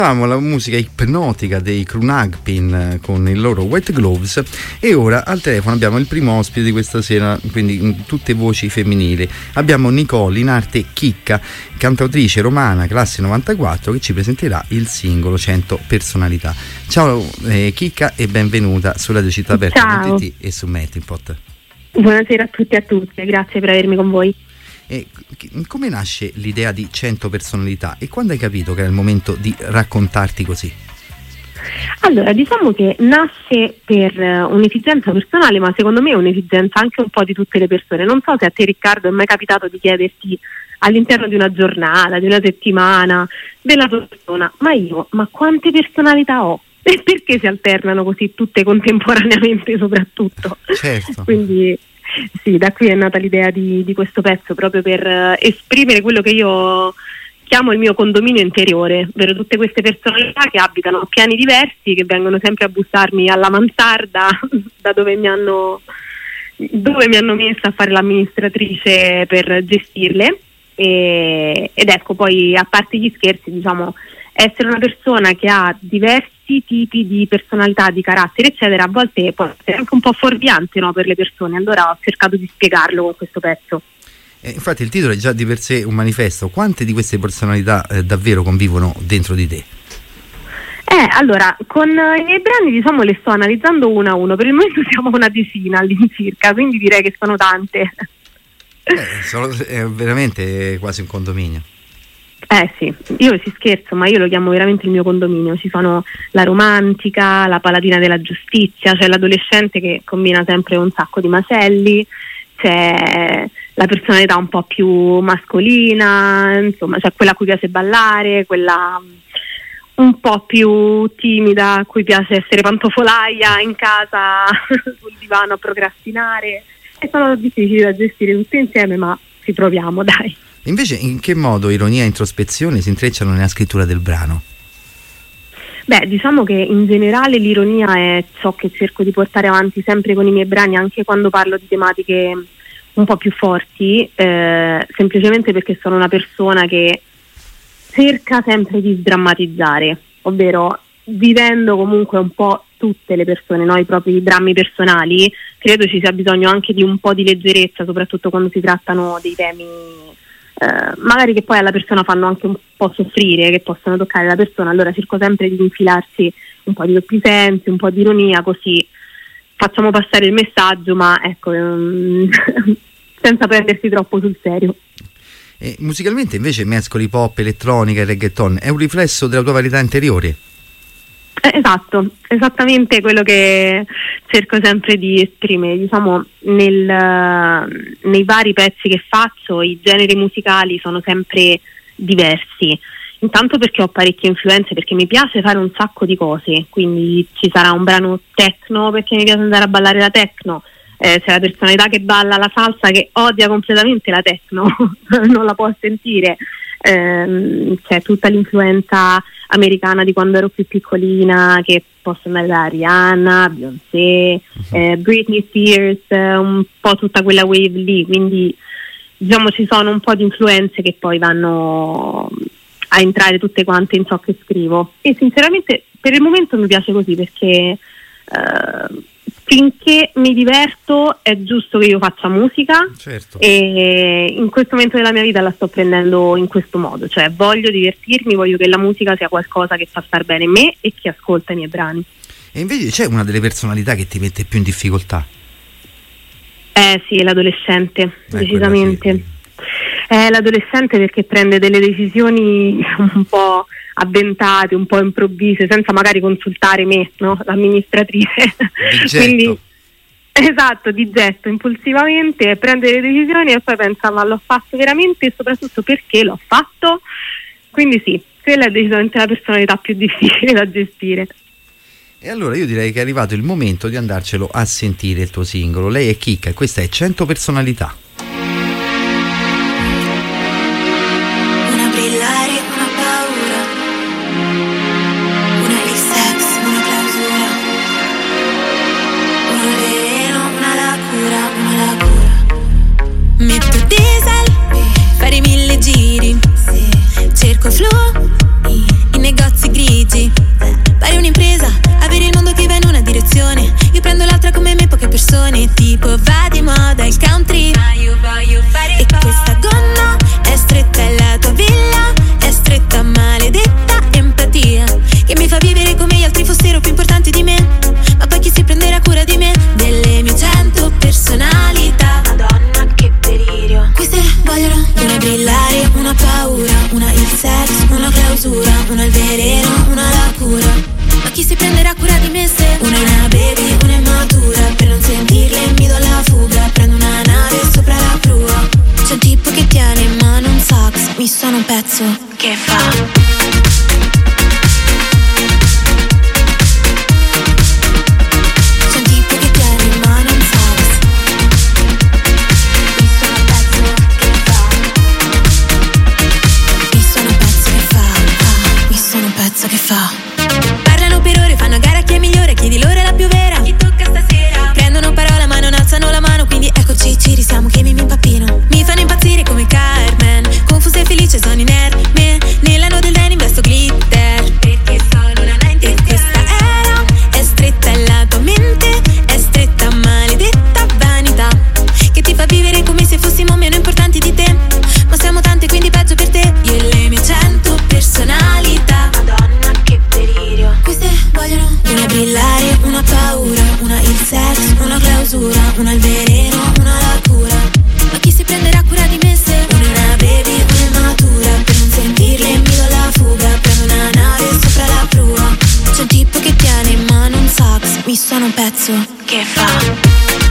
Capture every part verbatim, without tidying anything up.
La musica ipnotica dei Krunagpin con il loro White Gloves, e ora al telefono abbiamo il primo ospite di questa sera, quindi tutte voci femminili. Abbiamo Nicole, in arte Chicca, cantautrice romana, classe novantaquattro, che ci presenterà il singolo cento personalità. Ciao eh, Chicca, e benvenuta su Radio Città Aperta punto it e su Melting Pot. Buonasera a tutti e a tutte, grazie per avermi con voi. E come nasce l'idea di cento personalità e quando hai capito che era il momento di raccontarti così? Allora, diciamo che nasce per un'esigenza personale, ma secondo me è un'esigenza anche un po' di tutte le persone. Non so se a te, Riccardo, è mai capitato di chiederti all'interno di una giornata, di una settimana, della tua persona: ma io, ma quante personalità ho? E perché si alternano così tutte contemporaneamente soprattutto? Certo. Quindi sì, da qui è nata l'idea di, di questo pezzo, proprio per uh, esprimere quello che io chiamo il mio condominio interiore, ovvero tutte queste personalità che abitano a piani diversi, che vengono sempre a bussarmi alla mansarda da dove mi hanno dove mi hanno messa a fare l'amministratrice per gestirle. E, ed ecco, poi, a parte gli scherzi, diciamo, essere una persona che ha diversi tipi di personalità, di carattere, eccetera, a volte può essere anche un po' fuorviante, no, per le persone. Allora ho cercato di spiegarlo con questo pezzo. Eh, infatti il titolo è già di per sé un manifesto. Quante di queste personalità eh, davvero convivono dentro di te? Eh, allora, con i miei brani, diciamo, le sto analizzando uno a uno. Per il momento siamo una decina all'incirca, quindi direi che sono tante. Eh, sono, è veramente quasi un condominio. Eh sì, io si scherzo, ma io lo chiamo veramente il mio condominio. Ci sono la romantica, la paladina della giustizia, c'è l'adolescente che combina sempre un sacco di macelli, c'è la personalità un po' più mascolina, insomma c'è quella a cui piace ballare, quella un po' più timida a cui piace essere pantofolaia in casa sul divano a procrastinare, e sono difficili da gestire tutte insieme, ma ci proviamo, dai. Invece, in che modo ironia e introspezione si intrecciano nella scrittura del brano? Beh, diciamo che in generale l'ironia è ciò che cerco di portare avanti sempre con i miei brani, anche quando parlo di tematiche un po' più forti, eh, semplicemente perché sono una persona che cerca sempre di sdrammatizzare, ovvero vivendo comunque un po' tutte le persone, no? I propri drammi personali. Credo ci sia bisogno anche di un po' di leggerezza, soprattutto quando si trattano dei temi Uh, magari che poi alla persona fanno anche un po' soffrire, che possono toccare la persona. Allora cerco sempre di infilarsi un po' di doppi sensi, un po' di ironia, così facciamo passare il messaggio, ma ecco, um, senza prendersi troppo sul serio. E musicalmente invece mescoli pop, elettronica e reggaeton. È un riflesso della tua varietà interiore? Eh, esatto, esattamente quello che cerco sempre di esprimere. Diciamo, nel, nei vari pezzi che faccio i generi musicali sono sempre diversi, intanto perché ho parecchie influenze, perché mi piace fare un sacco di cose, quindi ci sarà un brano techno perché mi piace andare a ballare la techno, eh, c'è la personalità che balla la salsa che odia completamente la techno non la può sentire, eh, c'è tutta l'influenza americana di quando ero più piccolina, che posso andare da Rihanna, Beyoncé, uh-huh. eh, Britney Spears, eh, un po' tutta quella wave lì, quindi diciamo ci sono un po' di influenze che poi vanno a entrare tutte quante in ciò che scrivo, e sinceramente per il momento mi piace così, perché eh, finché mi diverto è giusto che io faccia musica. Certo. E in questo momento della mia vita la sto prendendo in questo modo, cioè voglio divertirmi, voglio che la musica sia qualcosa che fa star bene me e chi ascolta i miei brani. E invece c'è una delle personalità che ti mette più in difficoltà? Eh sì, l'adolescente, eh, decisamente. Sì. È l'adolescente perché prende delle decisioni un po' avventate, un po' improvvise, senza magari consultare me, no? L'amministratrice. Di getto. Quindi, esatto, di getto, impulsivamente prende le decisioni e poi pensa: ma l'ho fatto veramente, e soprattutto perché l'ho fatto? Quindi sì, quella è decisamente la personalità più difficile da gestire. E allora io direi che è arrivato il momento di andarcelo a sentire, il tuo singolo. Lei è Chicca e questa è cento personalità. Metto diesel, fare mille giri, cerco flow, i negozi grigi. canzone tipo va di moda il country, ma io voglio fare e questa gonna è stretta alla tua villa, è stretta maledetta empatia che mi fa vivere come gli altri fossero più importanti di me, ma poi chi si prenderà cura di me, delle mie cento personalità. Madonna che delirio. Queste vogliono una brillare, una paura, una il sex, una clausura, una il veleno, una la cura, ma chi si prenderà cura di me se una è una baby, una è matura, per non sentirle mi do la fuga, prendo una nave sopra la prua, c'è un tipo che tiene in mano un sax, mi suona un pezzo che fa. Che fa? Parlano per ore, fanno a gara chi è migliore, chiedi loro è la più vera. Chi tocca stasera? Prendono parola ma non alzano la mano, quindi eccoci, ci risiamo che mi impappino. Mi fanno impazzire come Carmen, confusa e felice sono inerme, nell'anno del denim vesto glitter, perché sono una novanta. E questa era è stretta alla tua mente, è stretta maledetta vanità, che ti fa vivere come se fossimo meno importanti di te, ma siamo tante quindi peggio per te. Io e le mie cento personalità. Queste vogliono una brillare, una paura, una il sex, una clausura, una il veleno, una la cura, ma chi si prenderà cura di me se una è una baby, una è matura, per non sentirle mi do la fuga, prendo una nave sopra la prua, c'è un tipo che tiene in mano un sax, mi suona un pezzo che fa.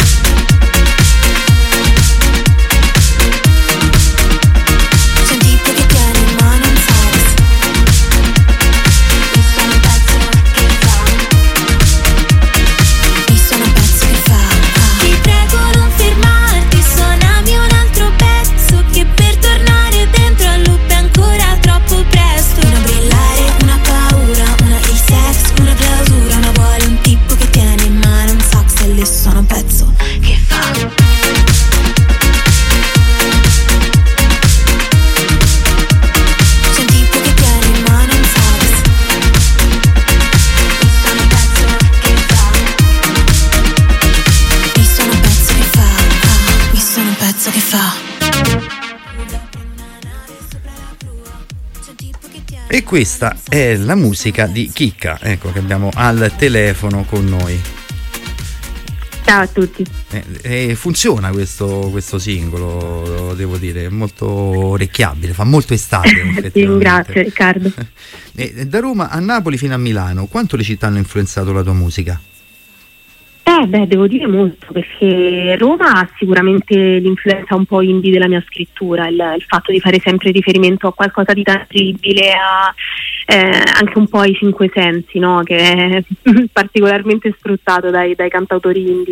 E questa è la musica di Chicca, ecco, che abbiamo al telefono con noi. Ciao a tutti. Eh, eh, funziona questo, questo singolo, devo dire, è molto orecchiabile, fa molto estate. Ti ringrazio Riccardo. E da Roma a Napoli fino a Milano, quanto le città hanno influenzato la tua musica? Eh beh, devo dire molto, perché Roma ha sicuramente l'influenza un po' indie della mia scrittura, il, il fatto di fare sempre riferimento a qualcosa di tangibile, a eh, anche un po' ai cinque sensi, no? Che è particolarmente sfruttato dai, dai cantautori indie.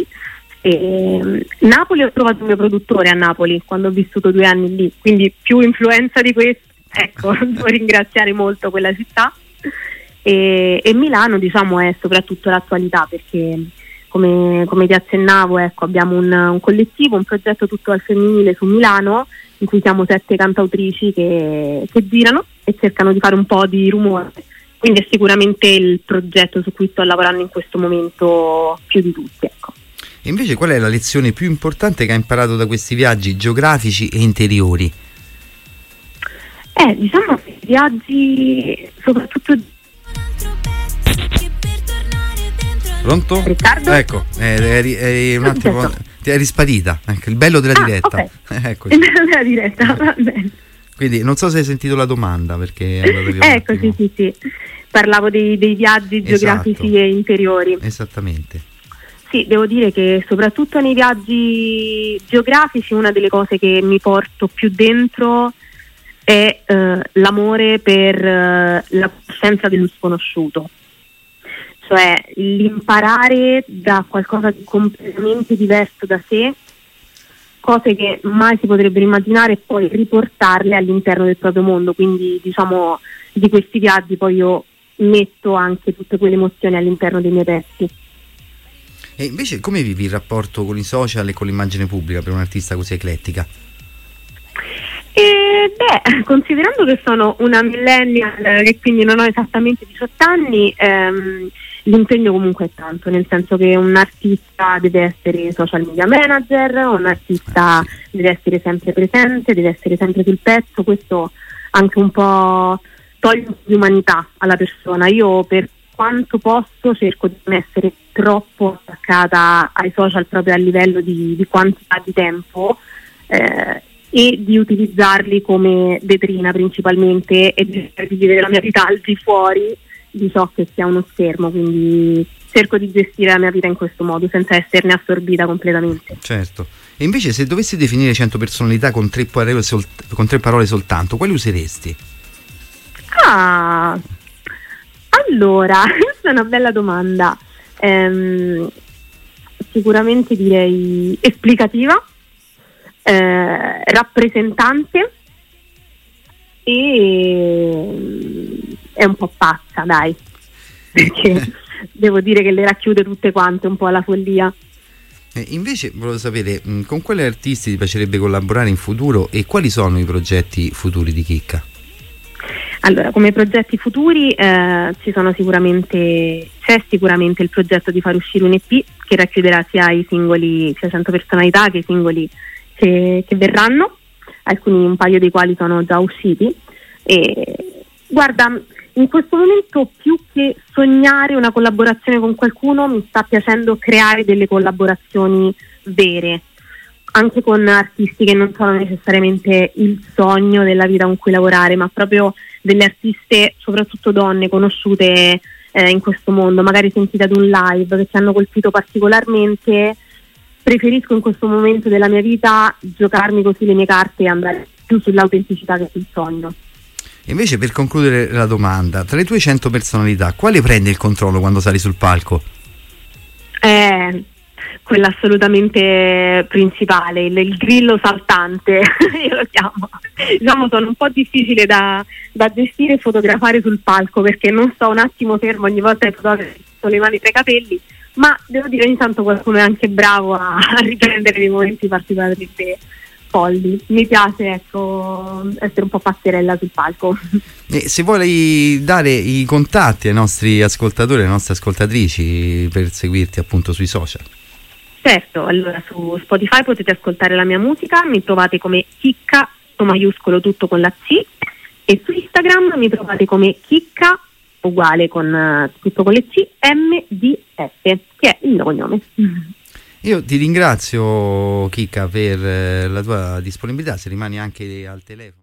E, Napoli, ho trovato il mio produttore a Napoli quando ho vissuto due anni lì, quindi più influenza di questo, ecco, devo ringraziare molto quella città. E, e Milano, diciamo, è soprattutto l'attualità, perché Come, come ti accennavo, ecco, abbiamo un, un collettivo, un progetto tutto al femminile su Milano, in cui siamo sette cantautrici che, che girano e cercano di fare un po' di rumore, quindi è sicuramente il progetto su cui sto lavorando in questo momento più di tutti, ecco. E invece qual è la lezione più importante che hai imparato da questi viaggi geografici e interiori? Eh, diciamo che i viaggi soprattutto... Pronto? Riccardo? Ecco, eri, eri un attimo, ti eri sparita. Ecco, il bello della ah, diretta. Okay. Ecco. Il bello della diretta, va bene. Quindi non so se hai sentito la domanda, perché ecco, sì, sì, sì. Parlavo dei, dei viaggi geografici esatto. e interiori. Esattamente. Sì, devo dire che soprattutto nei viaggi geografici una delle cose che mi porto più dentro è eh, l'amore per eh, la conoscenza dello sconosciuto. Cioè l'imparare da qualcosa di completamente diverso da sé, cose che mai si potrebbero immaginare, e poi riportarle all'interno del proprio mondo. Quindi diciamo di questi viaggi poi io metto anche tutte quelle emozioni all'interno dei miei testi. E invece come vivi il rapporto con i social e con l'immagine pubblica per un'artista così eclettica? E beh, considerando che sono una millennial, che quindi non ho esattamente diciotto anni, ehm, l'impegno comunque è tanto, nel senso che un artista deve essere social media manager, un artista deve essere sempre presente, deve essere sempre sul pezzo. Questo anche un po' toglie di umanità alla persona. Io, per quanto posso, cerco di non essere troppo attaccata ai social proprio a livello di, di quantità di tempo, eh, e di utilizzarli come vetrina principalmente, e di vivere la mia vita al di fuori di ciò che sia uno schermo. Quindi cerco di gestire la mia vita in questo modo, senza esserne assorbita completamente. Certo. E invece, se dovessi definire cento personalità con tre parole, sol- con tre parole soltanto, quali useresti? Ah, allora, questa è una bella domanda. Ehm, sicuramente direi esplicativa, eh, rappresentante e è un po' pazza, dai, perché devo dire che le racchiude tutte quante un po' alla follia. Eh, invece volevo sapere, mh, con quali artisti ti piacerebbe collaborare in futuro e quali sono i progetti futuri di Chicca? Allora, come progetti futuri eh, ci sono sicuramente, c'è sicuramente il progetto di far uscire un E P che racchiuderà sia i singoli, sia cento personalità, che i singoli che, che verranno, alcuni, un paio dei quali sono già usciti. E guarda, in questo momento, più che sognare una collaborazione con qualcuno, mi sta piacendo creare delle collaborazioni vere, anche con artisti che non sono necessariamente il sogno della vita con cui lavorare, ma proprio delle artiste, soprattutto donne, conosciute eh, in questo mondo, magari sentite ad un live, che ci hanno colpito particolarmente. Preferisco in questo momento della mia vita giocarmi così le mie carte e andare più sull'autenticità che sul sogno. Invece, per concludere la domanda, tra le tue cento personalità, quale prende il controllo quando sali sul palco? Eh, quella assolutamente principale, il, il grillo saltante, io lo chiamo. Diciamo, sono un po' difficile da, da gestire e fotografare sul palco, perché non sto un attimo fermo ogni volta che fotografo con le mani tra i capelli, ma devo dire ogni tanto qualcuno è anche bravo a, a riprendere dei momenti particolarmente folli. Mi piace, ecco, essere un po' passerella sul palco. E se vuoi dare i contatti ai nostri ascoltatori, alle nostre ascoltatrici, per seguirti appunto sui social. Certo, allora su Spotify potete ascoltare la mia musica, mi trovate come Chicca, maiuscolo tutto con la C, e su Instagram mi trovate come Chicca, uguale con uh, tutto con le C, M D F, che è il mio cognome. Io ti ringrazio, Chicca, per eh, la tua disponibilità, se rimani anche al telefono.